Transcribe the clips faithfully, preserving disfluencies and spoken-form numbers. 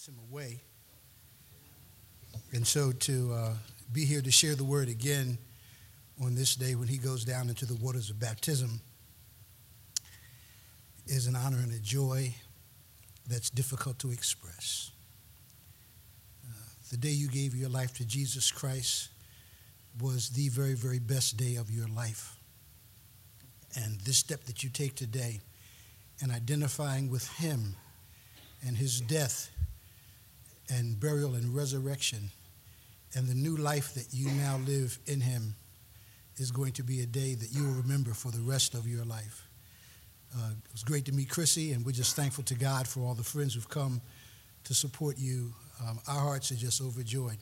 takes him away. And so to uh, be here to share the word again on this day when he goes down into the waters of baptism is an honor and a joy that's difficult to express. Uh, the day you gave your life to Jesus Christ was the very, very best day of your life. And this step that you take today in identifying with him and his death and burial and resurrection and the new life that you now live in him is going to be a day that you will remember for the rest of your life. Uh, it was great to meet Chrissy, and we're just thankful to God for all the friends who've come to support you. Um, our hearts are just overjoyed.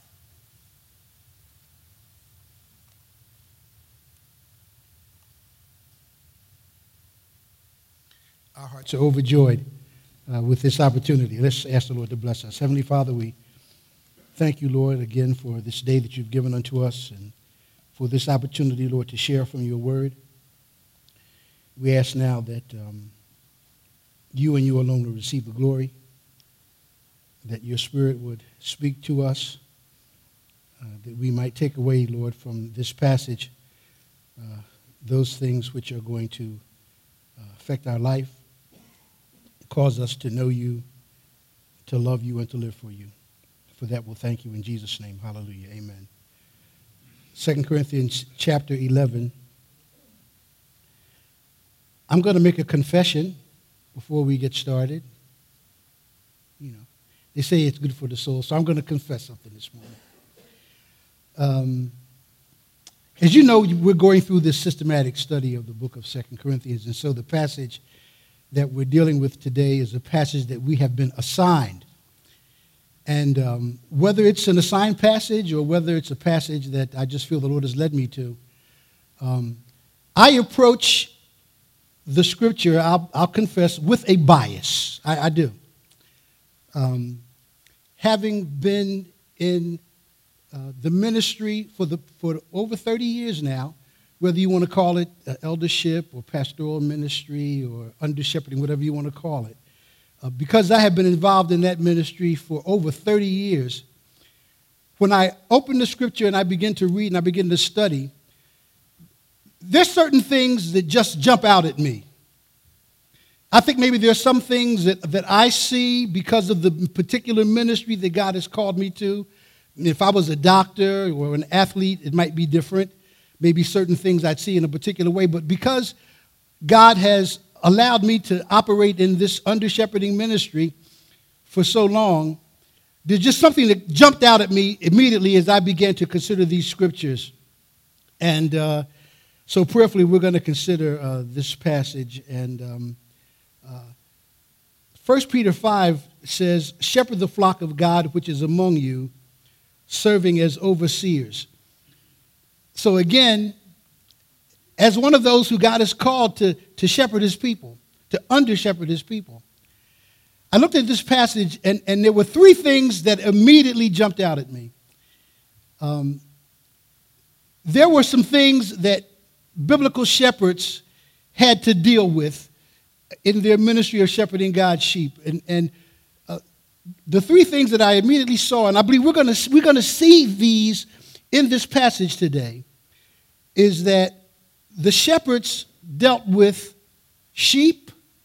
Our hearts are overjoyed uh, with this opportunity. Let's ask the Lord to bless us. Heavenly Father, we thank you, Lord, again for this day that you've given unto us and for this opportunity, Lord, to share from your word. We ask now that um, you and you alone will receive the glory, that your Spirit would speak to us, uh, that we might take away, Lord, from this passage uh, those things which are going to uh, affect our life, cause us to know you, to love you, and to live for you. For that, we'll thank you in Jesus' name. Hallelujah. Amen. Second Corinthians chapter eleven. I'm going to make a confession before we get started. You know, they say it's good for the soul, so I'm going to confess something this morning. Um, as you know, we're going through this systematic study of the book of Second Corinthians, and so the passage that we're dealing with today is a passage that we have been assigned. And um, whether it's an assigned passage or whether it's a passage that I just feel the Lord has led me to, um, I approach the scripture, I'll, I'll confess, with a bias. I, I do. Um, having been in uh, the ministry for the for over thirty years now, whether you want to call it uh, eldership or pastoral ministry or under shepherding, whatever you want to call it, uh, because I have been involved in that ministry for over thirty years, when I open the scripture and I begin to read and I begin to study, there's certain things that just jump out at me. I think maybe there's some things that, that I see because of the particular ministry that God has called me to. If I was a doctor or an athlete, it might be different. Maybe certain things I'd see in a particular way. But because God has allowed me to operate in this under-shepherding ministry for so long, there's just something that jumped out at me immediately as I began to consider these scriptures. And uh, so prayerfully, we're going to consider uh, this passage. And um, uh, First Peter five says, "Shepherd the flock of God which is among you, serving as overseers." So again, as one of those who God has called to, to shepherd his people, to under-shepherd his people, I looked at this passage, and, and there were three things that immediately jumped out at me. Um, there were some things that biblical shepherds had to deal with in their ministry of shepherding God's sheep. And, and uh, the three things that I immediately saw, and I believe we're going to we're going to see these in this passage today, is that the shepherds dealt with sheep,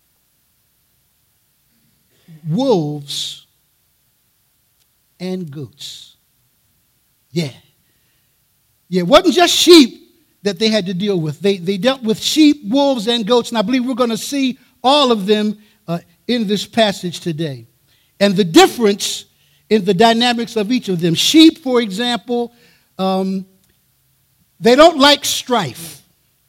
wolves, and goats. Yeah. Yeah, it wasn't just sheep that they had to deal with. They, they dealt with sheep, wolves, and goats, and I believe we're going to see all of them uh, in this passage today. And the difference in the dynamics of each of them. Sheep, for example, um, they don't like strife.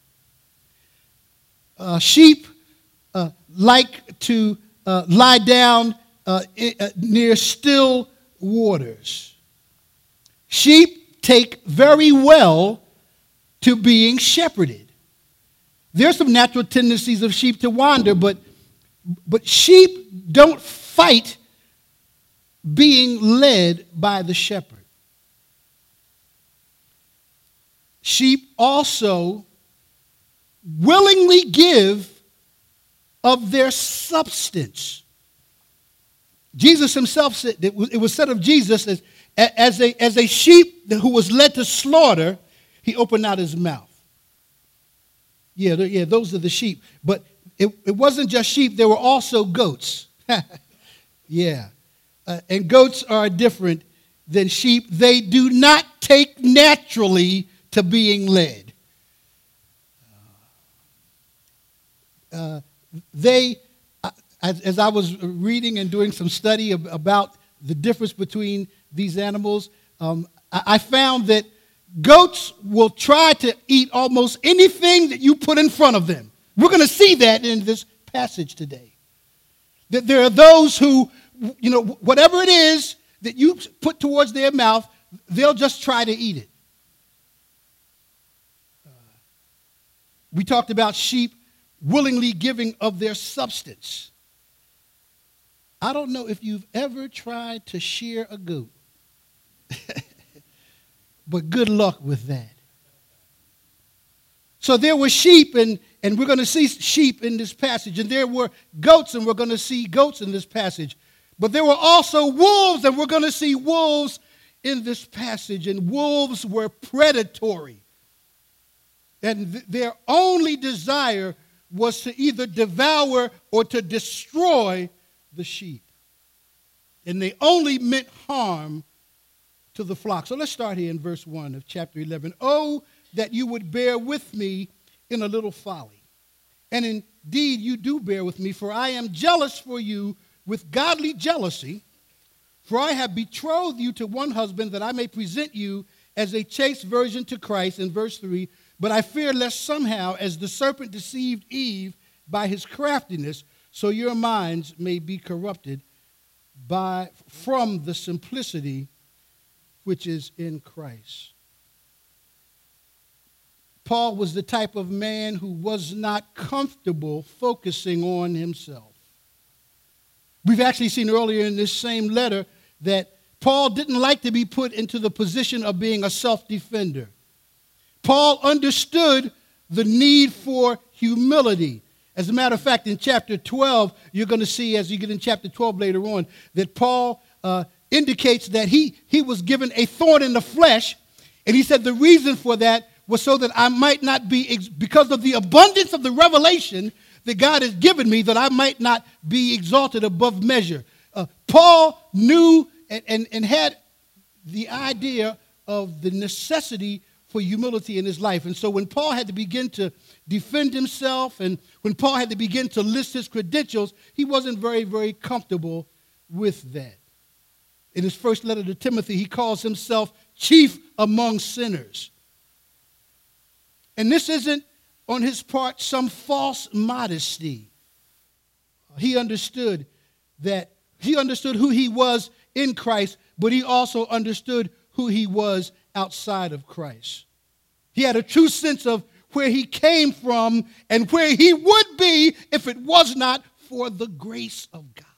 Uh, sheep uh, like to uh, lie down uh, uh, near still waters. Sheep take very well to being shepherded. There's some natural tendencies of sheep to wander, but, but sheep don't fight being led by the shepherd. Sheep also willingly give of their substance. Jesus himself said, it was said of Jesus as, as, a, as a sheep who was led to slaughter, he opened out his mouth. Yeah, yeah, those are the sheep. But it, it wasn't just sheep, there were also goats. Yeah. Uh, and goats are different than sheep. They do not take naturally to being led. Uh, they, uh, as, as I was reading and doing some study ab- about the difference between these animals, um, I, I found that goats will try to eat almost anything that you put in front of them. We're going to see that in this passage today. That there are those who, you know, whatever it is that you put towards their mouth, they'll just try to eat it. Uh, we talked about sheep willingly giving of their substance. I don't know if you've ever tried to shear a goat. But good luck with that. So there were sheep, and, and we're going to see sheep in this passage. And there were goats, and we're going to see goats in this passage. But there were also wolves, and we're going to see wolves in this passage. And wolves were predatory. And th- their only desire was to either devour or to destroy the sheep. And they only meant harm to the flock. So let's start here in verse one of chapter eleven. Oh, that you would bear with me in a little folly. And indeed you do bear with me, for I am jealous for you with godly jealousy. For I have betrothed you to one husband, that I may present you as a chaste virgin to Christ. In verse three, but I fear lest somehow, as the serpent deceived Eve by his craftiness, so your minds may be corrupted by from the simplicity which is in Christ. Paul was the type of man who was not comfortable focusing on himself. We've actually seen earlier in this same letter that Paul didn't like to be put into the position of being a self-defender. Paul understood the need for humility. As a matter of fact, in chapter twelve, you're going to see, as you get in chapter twelve later on, that Paul uh, indicates that he, he was given a thorn in the flesh, and he said the reason for that was so that I might not be, ex- because of the abundance of the revelation that God has given me, that I might not be exalted above measure. Uh, Paul knew and, and, and had the idea of the necessity for humility in his life. And so when Paul had to begin to defend himself, and when Paul had to begin to list his credentials, he wasn't very, very comfortable with that. In his first letter to Timothy, he calls himself chief among sinners. And this isn't, on his part, some false modesty. He understood that, he understood who he was in Christ, but he also understood who he was outside of Christ. He had a true sense of where he came from and where he would be if it was not for the grace of God.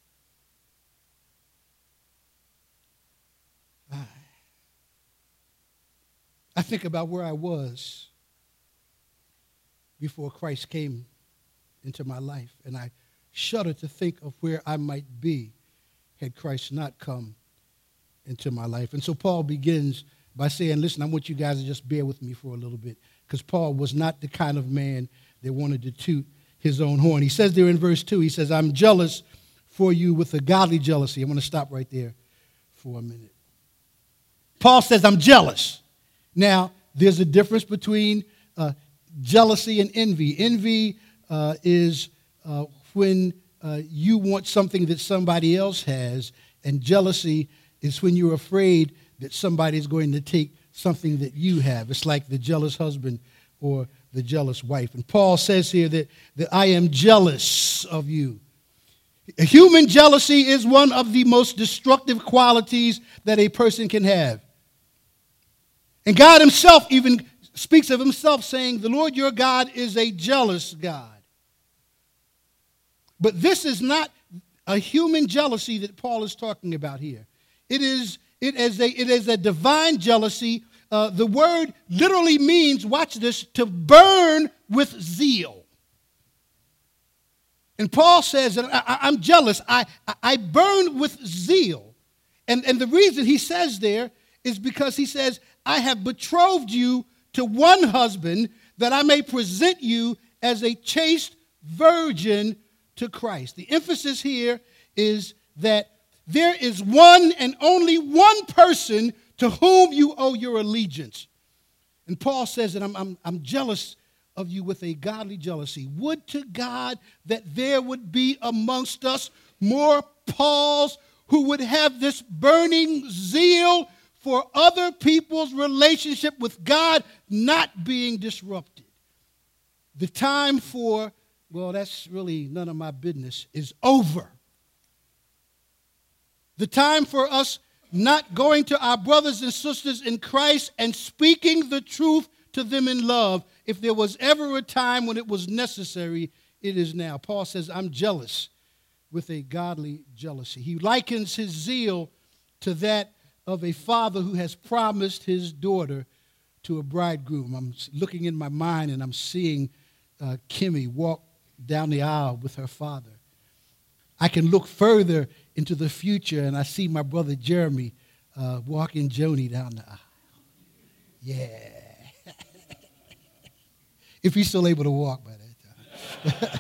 I think about where I was before Christ came into my life, and I shudder to think of where I might be had Christ not come into my life. And so Paul begins by saying, listen, I want you guys to just bear with me for a little bit, because Paul was not the kind of man that wanted to toot his own horn. He says there in verse two, he says, I'm jealous for you with a godly jealousy. I'm going to stop right there for a minute. Paul says, I'm jealous. Now, there's a difference between uh, jealousy and envy. Envy uh, is uh, when uh, you want something that somebody else has, and jealousy is when you're afraid that somebody's going to take something that you have. It's like the jealous husband or the jealous wife. And Paul says here that, that I am jealous of you. Human jealousy is one of the most destructive qualities that a person can have. And God himself even speaks of himself, saying, the Lord your God is a jealous God. But this is not a human jealousy that Paul is talking about here. It is, it is, a, it is a divine jealousy. Uh, the word literally means, watch this, to burn with zeal. And Paul says that I, I'm jealous. I, I burn with zeal. And, and the reason he says there is because he says, I have betrothed you to one husband that I may present you as a chaste virgin to Christ. The emphasis here is that there is one and only one person to whom you owe your allegiance. And Paul says that I'm, I'm, I'm jealous of you with a godly jealousy. Would to God that there would be amongst us more Pauls who would have this burning zeal for other people's relationship with God not being disrupted. The time for, well, that's really none of my business, is over. The time for us not going to our brothers and sisters in Christ and speaking the truth to them in love, if there was ever a time when it was necessary, it is now. Paul says, I'm jealous with a godly jealousy. He likens his zeal to that of a father who has promised his daughter to a bridegroom. I'm looking in my mind and I'm seeing uh, Kimmy walk down the aisle with her father. I can look further into the future and I see my brother Jeremy uh, walking Joni down the aisle. Yeah. If he's still able to walk by that time.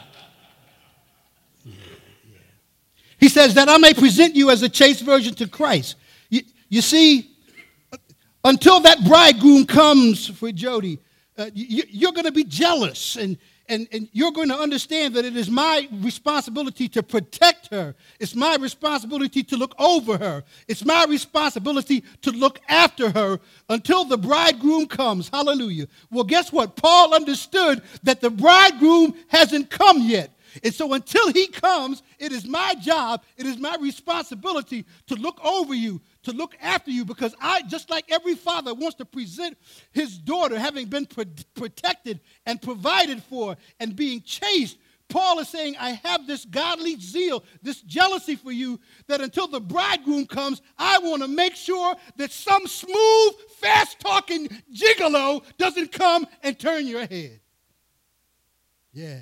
yeah, yeah. He says that I may present you as a chaste virgin to Christ. You, you see, until that bridegroom comes for Jody, uh, you, you're going to be jealous and, and, and you're going to understand that it is my responsibility to protect her. It's my responsibility to look over her. It's my responsibility to look after her until the bridegroom comes. Hallelujah. Well, guess what? Paul understood that the bridegroom hasn't come yet. And so until he comes, it is my job, it is my responsibility to look over you, to look after you, because I, just like every father wants to present his daughter having been pro- protected and provided for and being chaste, Paul is saying, I have this godly zeal, this jealousy for you, that until the bridegroom comes, I want to make sure that some smooth, fast-talking gigolo doesn't come and turn your head. Yeah.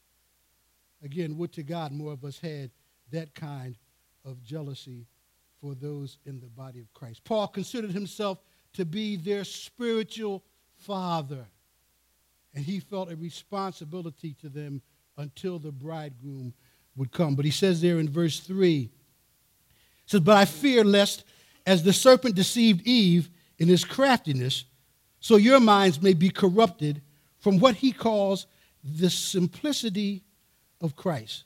Again, would to God more of us had that kind of jealousy for those in the body of Christ. Paul considered himself to be their spiritual father, and he felt a responsibility to them until the bridegroom would come. But he says there in verse three, he says, but I fear lest, as the serpent deceived Eve in his craftiness, so your minds may be corrupted from what he calls the simplicity of Christ.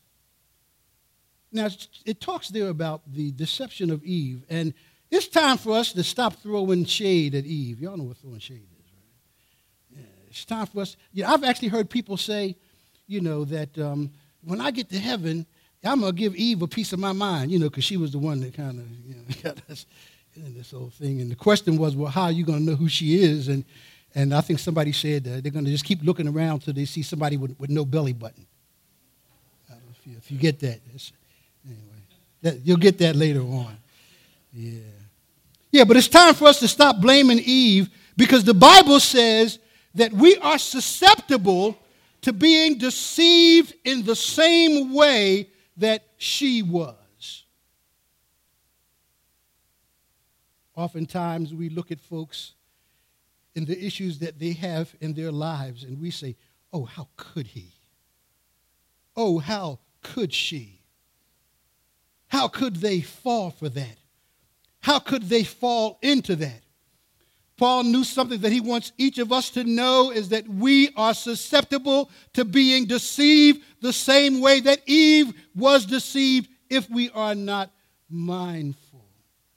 Now, it talks there about the deception of Eve, and it's time for us to stop throwing shade at Eve. Y'all know what throwing shade is, right? Yeah, it's time for us. Yeah, I've actually heard people say, you know, that um, when I get to heaven, I'm going to give Eve a piece of my mind, you know, because she was the one that kind of, you know, got us in this whole thing. And the question was, well, how are you going to know who she is? And and I think somebody said that they're going to just keep looking around till they see somebody with, with no belly button. If you, if you get that, anyway, that, you'll get that later on. Yeah. Yeah, but it's time for us to stop blaming Eve, because the Bible says that we are susceptible to being deceived in the same way that she was. Oftentimes we look at folks and the issues that they have in their lives and we say, oh, how could he? Oh, how could she? How could they fall for that? How could they fall into that? Paul knew something that he wants each of us to know, is that we are susceptible to being deceived the same way that Eve was deceived if we are not mindful.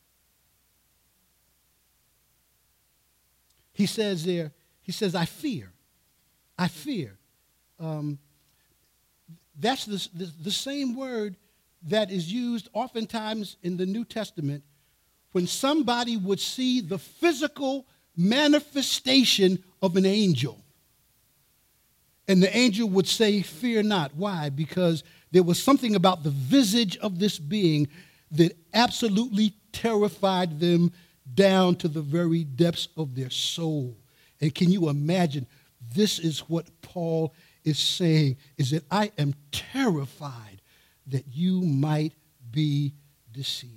He says there, he says, I fear. I fear. Um, That's the, the, the same word that is used oftentimes in the New Testament when somebody would see the physical manifestation of an angel. And the angel would say, fear not. Why? Because there was something about the visage of this being that absolutely terrified them down to the very depths of their soul. And can you imagine? This is what Paul is saying is that I am terrified that you might be deceived.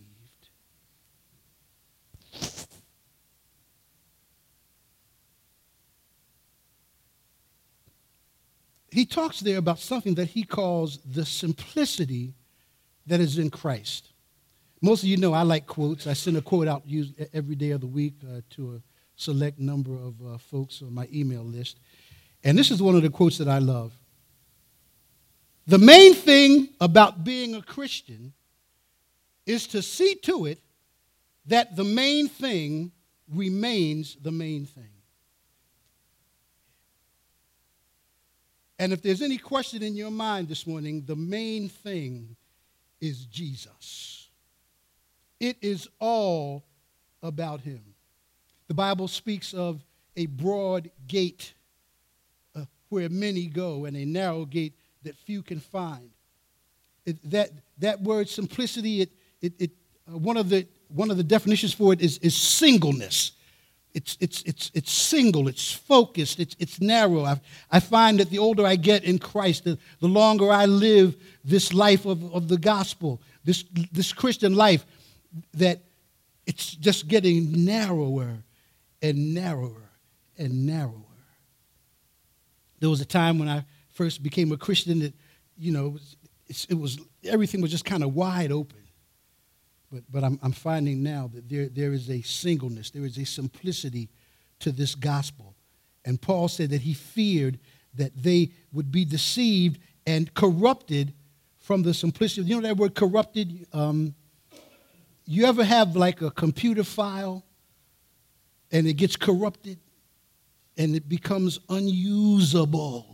He talks there about something that he calls the simplicity that is in Christ. Most of you know I like quotes. I send a quote out every day of the week uh, to a select number of uh, folks on my email list. And this is one of the quotes that I love. The main thing about being a Christian is to see to it that the main thing remains the main thing. And if there's any question in your mind this morning, the main thing is Jesus. It is all about him. The Bible speaks of a broad gate uh, where many go and a narrow gate that few can find. It, that, that word simplicity, it, it, it, uh, one, of the, one of the definitions for it is, is singleness. It's, it's, it's, it's single, it's focused, it's, it's narrow. I, I find that the older I get in Christ, the, the longer I live this life of, of the gospel, this, this Christian life, that it's just getting narrower and narrower and narrower. There was a time when I first became a Christian that, you know, it, it was everything was just kind of wide open. But, but I'm, I'm finding now that there, there is a singleness, there is a simplicity to this gospel. And Paul said that he feared that they would be deceived and corrupted from the simplicity. You know that word corrupted? Um, you ever have like a computer file and it gets corrupted and it becomes unusable?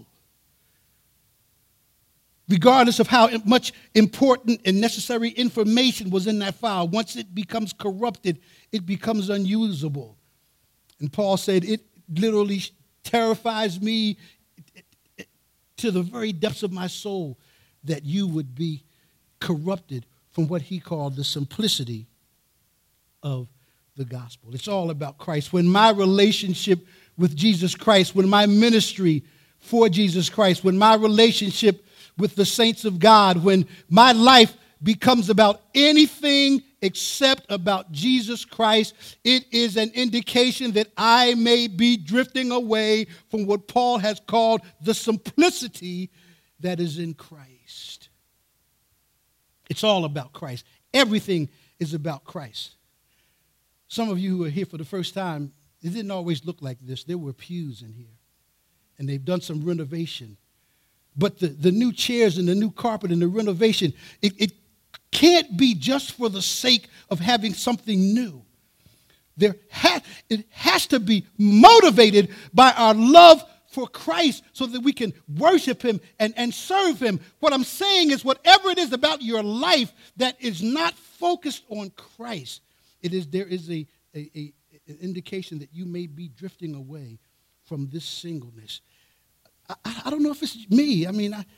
Regardless of how much important and necessary information was in that file, once it becomes corrupted, it becomes unusable. And Paul said, it literally terrifies me to the very depths of my soul that you would be corrupted from what he called the simplicity of the gospel. It's all about Christ. When my relationship with Jesus Christ, when my ministry for Jesus Christ, when my relationship with the saints of God, when my life becomes about anything except about Jesus Christ, it is an indication that I may be drifting away from what Paul has called the simplicity that is in Christ. It's all about Christ. Everything is about Christ. Some of you who are here for the first time, it didn't always look like this. There were pews in here, and they've done some renovation. But the, the new chairs and the new carpet and the renovation, it, it can't be just for the sake of having something new. There ha- it has to be motivated by our love for Christ so that we can worship him and, and serve him. What I'm saying is whatever it is about your life that is not focused on Christ, it is there is a, a, a an indication that you may be drifting away from this singleness. I, I don't know if it's me. I mean, I,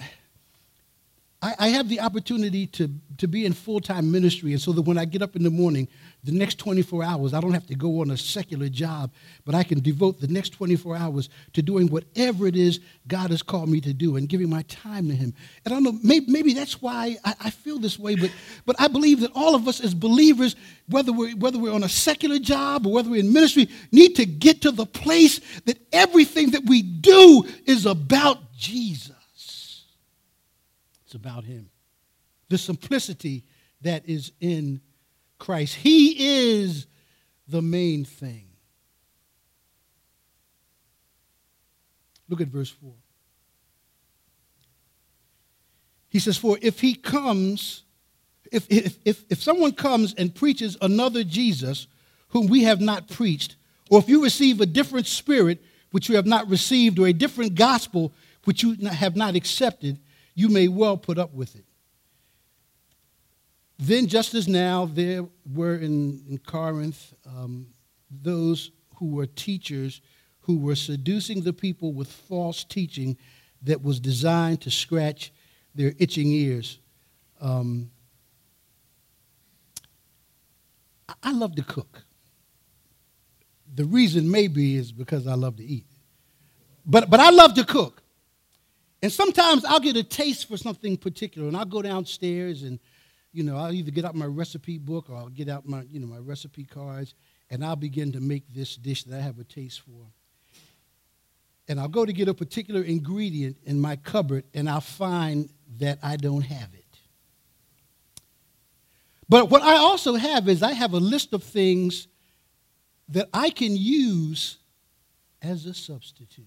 I, I have the opportunity to, to be in full-time ministry, and so that when I get up in the morning, the next twenty-four hours, I don't have to go on a secular job, but I can devote the next twenty-four hours to doing whatever it is God has called me to do and giving my time to him. And I don't know, maybe, maybe that's why I, I feel this way, but, but I believe that all of us as believers, whether we're, whether we're on a secular job or whether we're in ministry, need to get to the place that everything that we do is about Jesus. It's about him. The simplicity that is in Christ. He is the main thing. Look at verse four. He says, for if he comes, if, if, if, if someone comes and preaches another Jesus whom we have not preached, or if you receive a different spirit which you have not received, or a different gospel which you have not accepted, you may well put up with it. Then, just as now, there were in, in Corinth um, those who were teachers who were seducing the people with false teaching that was designed to scratch their itching ears. Um, I love to cook. The reason maybe is because I love to eat. But, but I love to cook. And sometimes I'll get a taste for something particular, and I'll go downstairs and, you know, I'll either get out my recipe book or I'll get out my, you know, my recipe cards, and I'll begin to make this dish that I have a taste for. And I'll go to get a particular ingredient in my cupboard, and I'll find that I don't have it. But what I also have is I have a list of things that I can use as a substitute.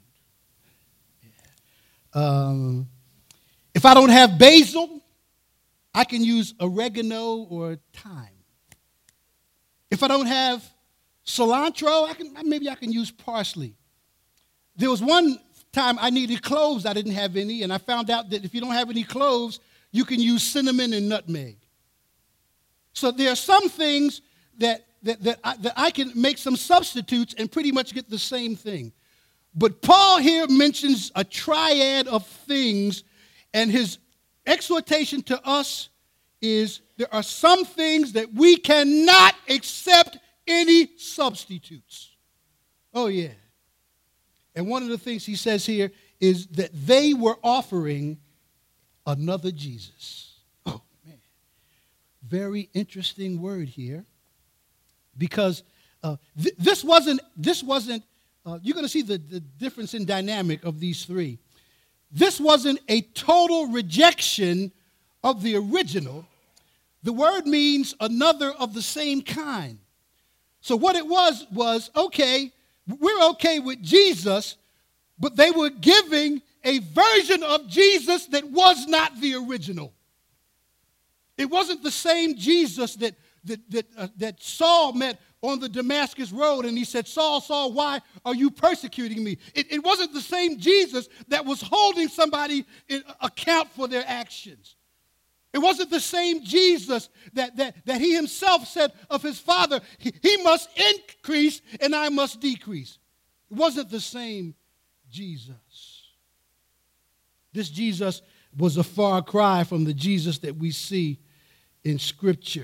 Yeah. Um, if I don't have basil, I can use oregano or thyme. If I don't have cilantro, I can maybe I can use parsley. There was one time I needed cloves. I didn't have any, and I found out that if you don't have any cloves, you can use cinnamon and nutmeg. So there are some things that, that, that, I, that I can make some substitutes and pretty much get the same thing. But Paul here mentions a triad of things, and his exhortation to us is there are some things that we cannot accept any substitutes. Oh, yeah. And one of the things he says here is that they were offering another Jesus. Oh, man. Very interesting word here, because uh, th- this wasn't, this wasn't uh, you're going to see the, the difference in dynamic of these three. This wasn't a total rejection of the original. The word means another of the same kind. So what it was was, okay, we're okay with Jesus, but they were giving a version of Jesus that was not the original. It wasn't the same Jesus that, that, that, uh, that Saul met on the Damascus road, and he said, Saul, Saul, why are you persecuting me? It, it wasn't the same Jesus that was holding somebody in account for their actions. It wasn't the same Jesus that, that, that he himself said of his Father, he, he must increase and I must decrease. It wasn't the same Jesus. This Jesus was a far cry from the Jesus that we see in Scripture.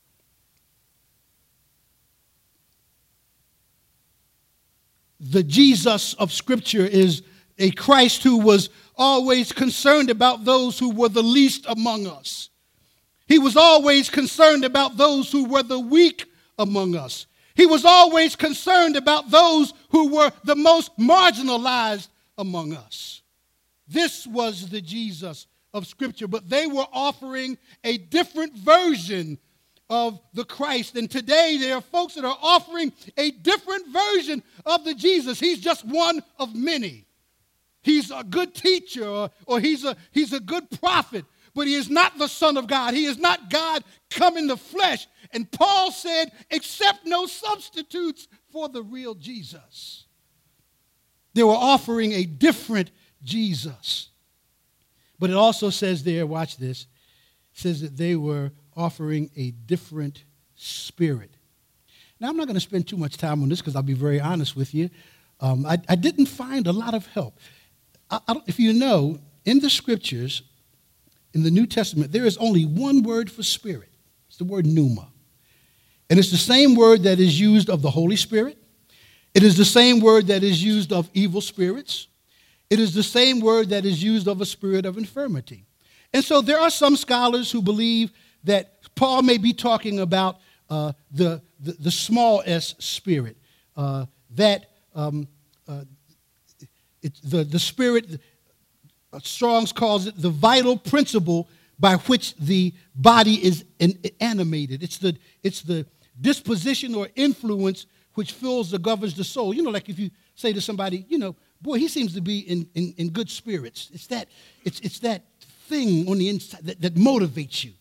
The Jesus of Scripture is a Christ who was always concerned about those who were the least among us. He was always concerned about those who were the weak among us. He was always concerned about those who were the most marginalized among us. This was the Jesus of Scripture, but they were offering a different version of the Christ. And today there are folks that are offering a different version of the Jesus. He's just one of many. He's a good teacher, or, or he's a, he's a good prophet, but he is not the Son of God. He is not God come in the flesh. And Paul said, accept no substitutes for the real Jesus. They were offering a different Jesus. But it also says there, watch this, it says that they were offering a different spirit. Now, I'm not going to spend too much time on this because I'll be very honest with you. Um, I, I didn't find a lot of help. I, I if you know, in the Scriptures, in the New Testament, there is only one word for spirit. It's the word pneuma. And it's the same word that is used of the Holy Spirit. It is the same word that is used of evil spirits. It is the same word that is used of a spirit of infirmity. And so there are some scholars who believe that Paul may be talking about uh, the, the, the small s spirit, uh, that um, uh, it, the, the spirit, uh, Strong's calls it the vital principle by which the body is in, animated. It's the, it's the disposition or influence which fills or governs the soul. You know, like if you say to somebody, you know, boy, he seems to be in, in, in good spirits. It's that, it's, it's that thing on the inside that, that motivates you.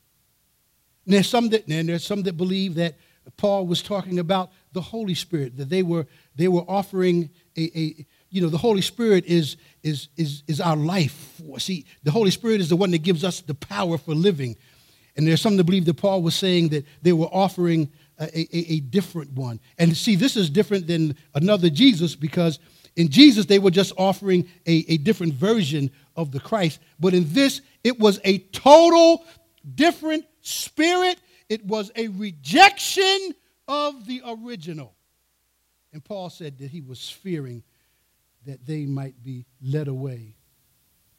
And there's some that, and there's some that believe that Paul was talking about the Holy Spirit, that they were they were offering a, a you know, the Holy Spirit is is is is our life. See, the Holy Spirit is the one that gives us the power for living. And there's some that believe that Paul was saying that they were offering a, a, a different one. And see, this is different than another Jesus, because in Jesus they were just offering a, a different version of the Christ. But in this, it was a total different spirit. It was a rejection of the original. And Paul said that he was fearing that they might be led away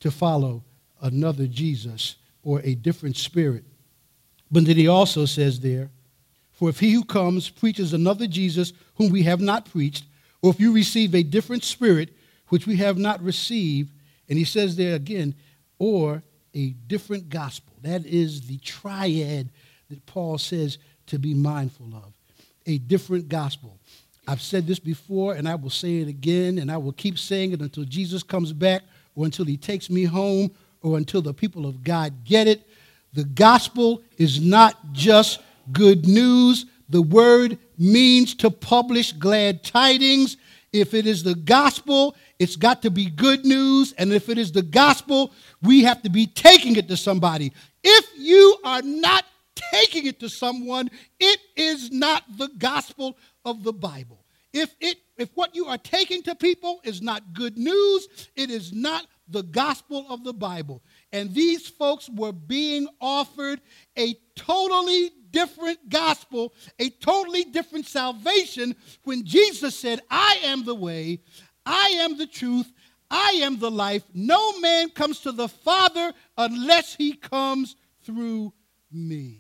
to follow another Jesus or a different spirit. But then he also says there, for if he who comes preaches another Jesus whom we have not preached, or if you receive a different spirit which we have not received, and he says there again, or a different gospel. That is the triad that Paul says to be mindful of. A different gospel. I've said this before, and I will say it again, and I will keep saying it until Jesus comes back, or until he takes me home, or until the people of God get it. The gospel is not just good news. The word means to publish glad tidings. If it is the gospel, it's got to be good news. And if it is the gospel, we have to be taking it to somebody. If you are not taking it to someone, it is not the gospel of the Bible. If it if what you are taking to people is not good news, it is not the gospel of the Bible. And these folks were being offered a totally different gospel, a totally different salvation when Jesus said, I am the way, I am the truth, I am the life. No man comes to the Father unless he comes through me.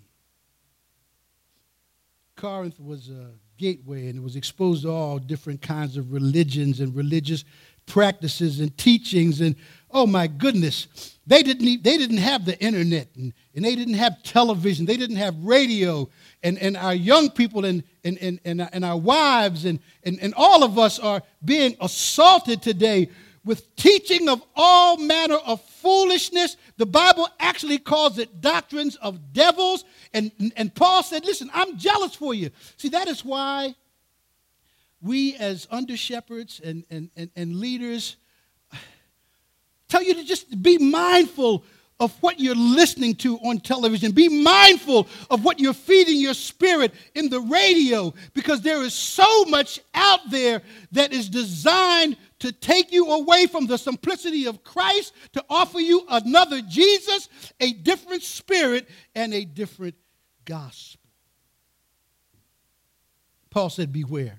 Corinth was a gateway, and it was exposed to all different kinds of religions and religious practices and teachings. And oh my goodness, they didn't need, they didn't have the internet, and, and they didn't have television, they didn't have radio, and, and our young people and, and, and, and, and our wives and, and, and all of us are being assaulted today with teaching of all manner of foolishness. The Bible actually calls it doctrines of devils. And, and Paul said, listen, I'm jealous for you. See, that is why we as under-shepherds and, and, and, and leaders tell you to just be mindful of what you're listening to on television. Be mindful of what you're feeding your spirit in the radio, because there is so much out there that is designed to take you away from the simplicity of Christ, to offer you another Jesus, a different spirit, and a different gospel. Paul said, beware.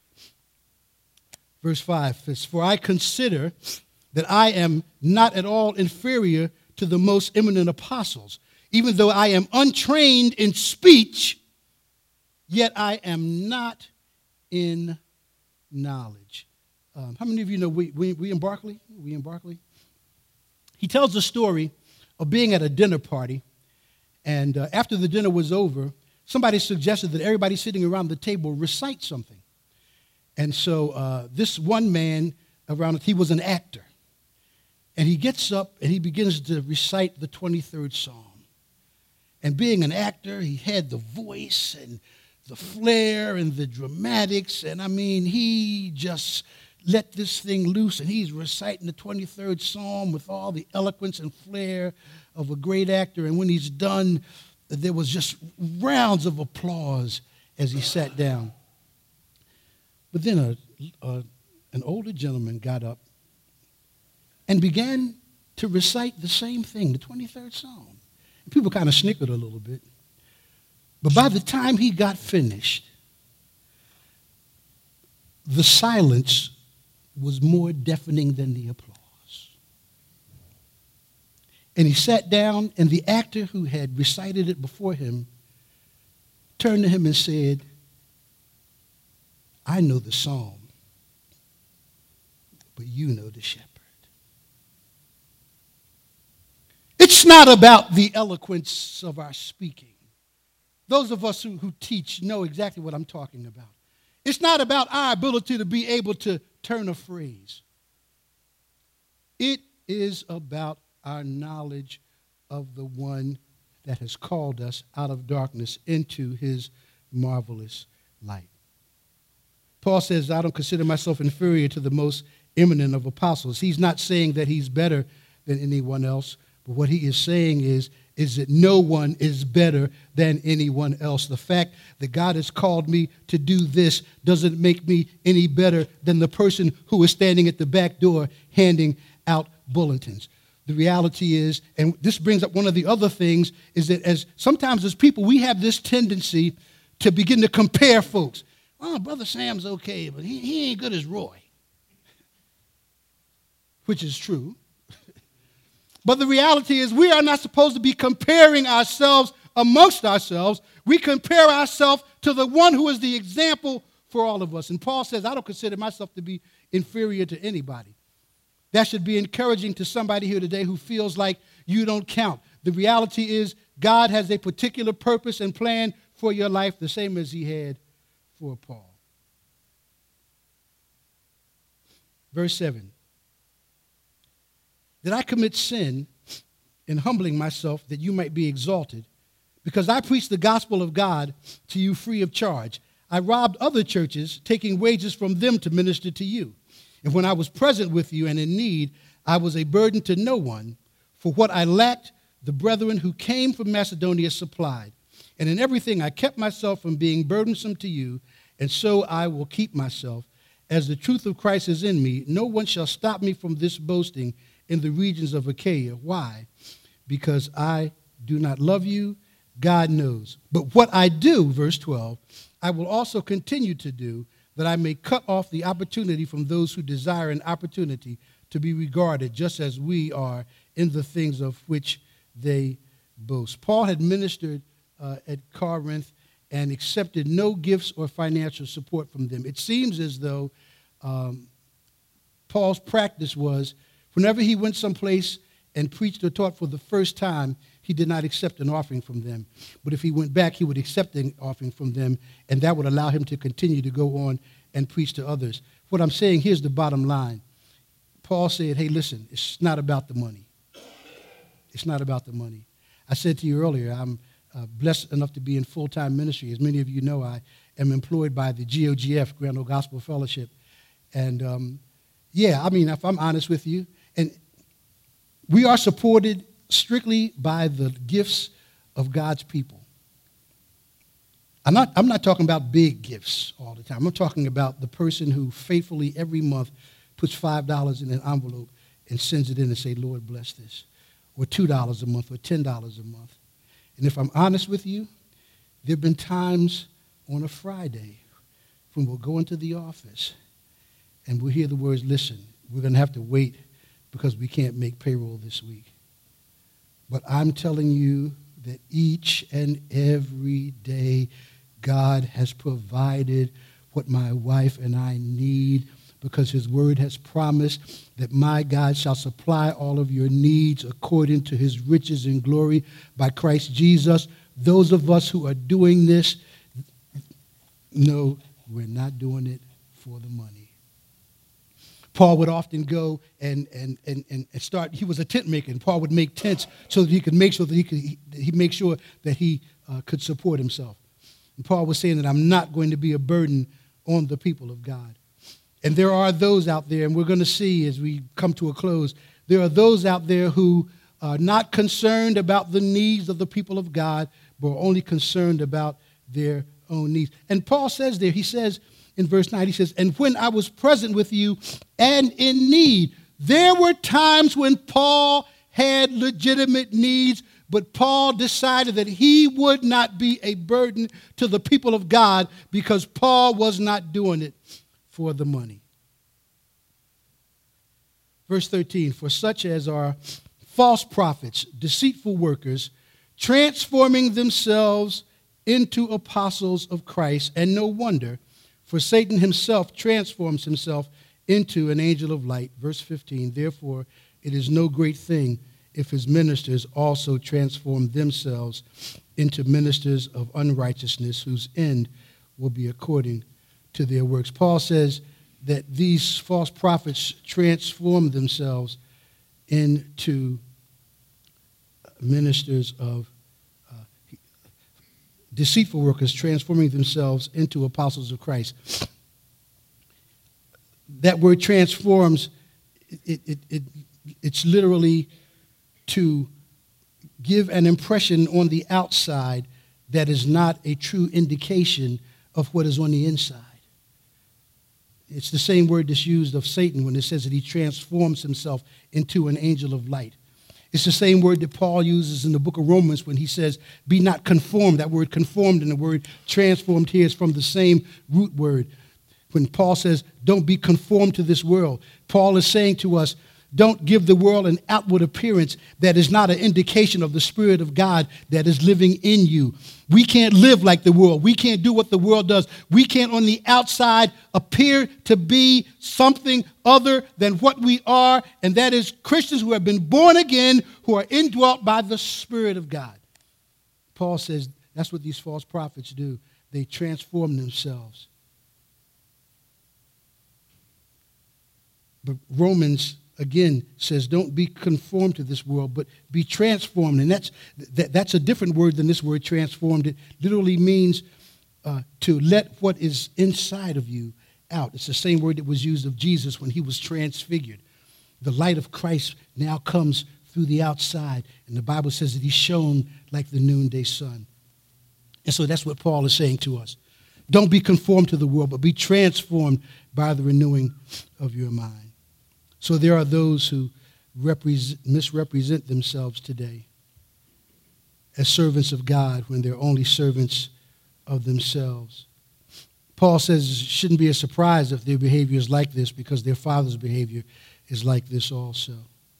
Verse five says, for I consider that I am not at all inferior to the most eminent apostles. Even though I am untrained in speech, yet I am not in knowledge. Um, how many of you know we, we, we in Barclay? We in Barclay? He tells the story of being at a dinner party, and uh, after the dinner was over, somebody suggested that everybody sitting around the table recite something. And so uh, this one man around, he was an actor. And he gets up and he begins to recite the twenty-third Psalm. And being an actor, he had the voice and the flair and the dramatics. And I mean, he just let this thing loose, and he's reciting the twenty-third Psalm with all the eloquence and flair of a great actor. And when he's done, there was just rounds of applause as he sat down. But then a, a, an older gentleman got up and began to recite the same thing, the twenty-third Psalm. And people kind of snickered a little bit. But by the time he got finished, the silence was more deafening than the applause. And he sat down, and the actor who had recited it before him turned to him and said, I know the psalm, but you know the shepherd. It's not about the eloquence of our speaking. Those of us who, who teach know exactly what I'm talking about. It's not about our ability to be able to turn a phrase. It is about our knowledge of the one that has called us out of darkness into his marvelous light. Paul says, I don't consider myself inferior to the most eminent of apostles. He's not saying that he's better than anyone else, but what he is saying is, is that no one is better than anyone else. The fact that God has called me to do this doesn't make me any better than the person who is standing at the back door handing out bulletins. The reality is, and this brings up one of the other things, is that as sometimes as people, we have this tendency to begin to compare folks. Oh, Brother Sam's okay, but he, he ain't good as Roy. Which is true. But the reality is we are not supposed to be comparing ourselves amongst ourselves. We compare ourselves to the one who is the example for all of us. And Paul says, I don't consider myself to be inferior to anybody. That should be encouraging to somebody here today who feels like you don't count. The reality is God has a particular purpose and plan for your life, the same as he had for Paul. Verse seven. Did I commit sin in humbling myself that you might be exalted? Because I preached the gospel of God to you free of charge. I robbed other churches, taking wages from them to minister to you. And when I was present with you and in need, I was a burden to no one. For what I lacked, the brethren who came from Macedonia supplied. And in everything I kept myself from being burdensome to you, and so I will keep myself. As the truth of Christ is in me, no one shall stop me from this boasting in the regions of Achaia. Why? Because I do not love you, God knows. But what I do, verse twelve, I will also continue to do, that I may cut off the opportunity from those who desire an opportunity to be regarded just as we are in the things of which they boast. Paul had ministered uh, at Corinth and accepted no gifts or financial support from them. It seems as though um, Paul's practice was whenever he went someplace and preached or taught for the first time, he did not accept an offering from them. But if he went back, he would accept an offering from them, and that would allow him to continue to go on and preach to others. What I'm saying, here's the bottom line. Paul said, hey, listen, it's not about the money. It's not about the money. I said to you earlier, I'm uh, blessed enough to be in full-time ministry. As many of you know, I am employed by the G O G F, Grand Old Gospel Fellowship. And, um, yeah, I mean, if I'm honest with you, and we are supported strictly by the gifts of God's people. I'm not, I'm not talking about big gifts all the time. I'm talking about the person who faithfully every month puts five dollars in an envelope and sends it in and say, Lord, bless this. Or two dollars a month or ten dollars a month. And if I'm honest with you, there have been times on a Friday when we'll go into the office and we'll hear the words, listen, we're going to have to wait because we can't make payroll this week. But I'm telling you that each and every day God has provided what my wife and I need, because his word has promised that my God shall supply all of your needs according to his riches and glory by Christ Jesus. Those of us who are doing this, no, we're not doing it for the money. Paul would often go and, and, and, and start, he was a tent maker, and Paul would make tents so that he could make sure that he could he, he make sure that he uh, could support himself. And Paul was saying that I'm not going to be a burden on the people of God. And there are those out there, and we're going to see as we come to a close, there are those out there who are not concerned about the needs of the people of God, but are only concerned about their own needs. And Paul says there, he says in verse nine, he says, and when I was present with you and in need, there were times when Paul had legitimate needs, but Paul decided that he would not be a burden to the people of God because Paul was not doing it for the money. Verse thirteen, for such as are false prophets, deceitful workers, transforming themselves into apostles of Christ, and no wonder, for Satan himself transforms himself into an angel of light. Verse fifteen, therefore it is no great thing if his ministers also transform themselves into ministers of unrighteousness, whose end will be according to their works. Paul says that these false prophets transform themselves into ministers of uh, deceitful workers, transforming themselves into apostles of Christ. That word transforms, it, it, it, it's literally to give an impression on the outside that is not a true indication of what is on the inside. It's the same word that's used of Satan when it says that he transforms himself into an angel of light. It's the same word that Paul uses in the book of Romans when he says, be not conformed. That word conformed and the word transformed here is from the same root word. When Paul says, don't be conformed to this world, Paul is saying to us, Don't give the world an outward appearance that is not an indication of the Spirit of God that is living in you. We can't live like the world. We can't do what the world does. We can't on the outside appear to be something other than what we are, and that is Christians who have been born again, who are indwelt by the Spirit of God. Paul says that's what these false prophets do. They transform themselves. But Romans again says, don't be conformed to this world, but be transformed. And that's that, that's a different word than this word transformed. It literally means uh, to let what is inside of you out. It's the same word that was used of Jesus when he was transfigured. The light of Christ now comes through the outside. And the Bible says that he shone like the noonday sun. And so that's what Paul is saying to us. Don't be conformed to the world, but be transformed by the renewing of your mind. So there are those who represent, misrepresent themselves today as servants of God when they're only servants of themselves. Paul says it shouldn't be a surprise if their behavior is like this because their father's behavior is like this also.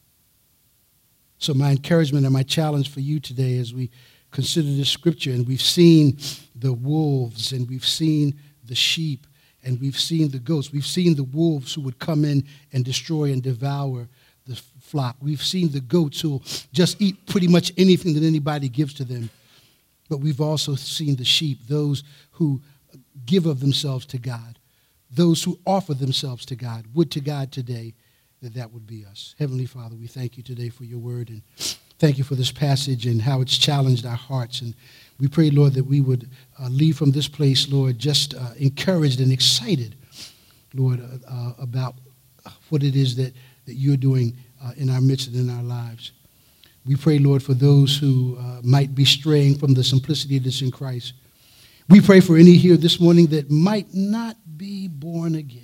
So my encouragement and my challenge for you today as we consider this scripture, and we've seen the wolves and we've seen the sheep, and we've seen the goats. We've seen the wolves who would come in and destroy and devour the flock. We've seen the goats who will just eat pretty much anything that anybody gives to them. But we've also seen the sheep, those who give of themselves to God, those who offer themselves to God. Would to God today that that would be us. Heavenly Father, we thank you today for your word, and thank you for this passage and how it's challenged our hearts. And we pray, Lord, that we would uh, leave from this place, Lord, just uh, encouraged and excited, Lord, uh, uh, about what it is that, that you're doing uh, in our midst and in our lives. We pray, Lord, for those who uh, might be straying from the simplicity that's in Christ. We pray for any here this morning that might not be born again.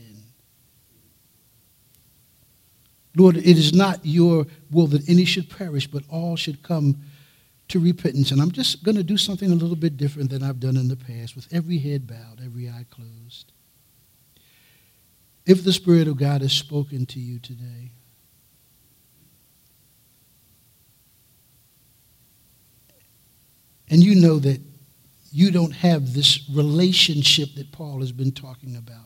Lord, it is not your will that any should perish, but all should come to repentance. And I'm just going to do something a little bit different than I've done in the past, with every head bowed, every eye closed. If the Spirit of God has spoken to you today, and you know that you don't have this relationship that Paul has been talking about,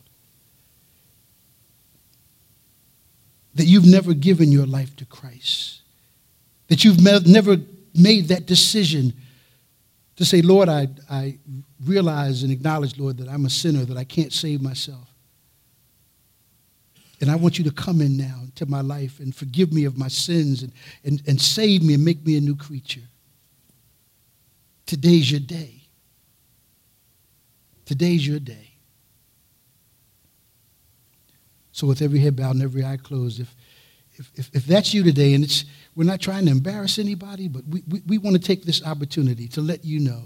that you've never given your life to Christ, that you've never made that decision to say, Lord, I, I realize and acknowledge, Lord, that I'm a sinner, that I can't save myself. And I want you to come in now into my life and forgive me of my sins and, and, and save me and make me a new creature. Today's your day. Today's your day. So with every head bowed and every eye closed, if, if, if, if that's you today, and it's we're not trying to embarrass anybody, but we, we, we want to take this opportunity to let you know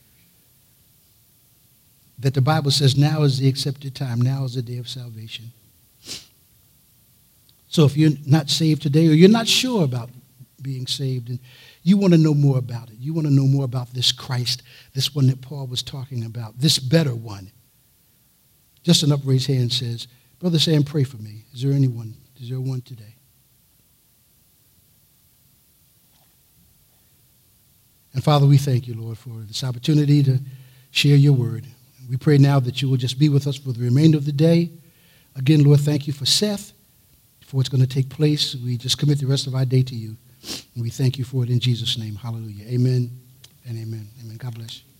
that the Bible says now is the accepted time. Now is the day of salvation. So if you're not saved today, or you're not sure about being saved, and you want to know more about it, you want to know more about this Christ, this one that Paul was talking about, this better one, just an upraised hand says, Brother Sam, pray for me. Is there anyone? Is there one today? And Father, we thank you, Lord, for this opportunity to share your word. We pray now that you will just be with us for the remainder of the day. Again, Lord, thank you for Seth, for what's going to take place. We just commit the rest of our day to you. And we thank you for it in Jesus' name. Hallelujah. Amen and amen. Amen. God bless you.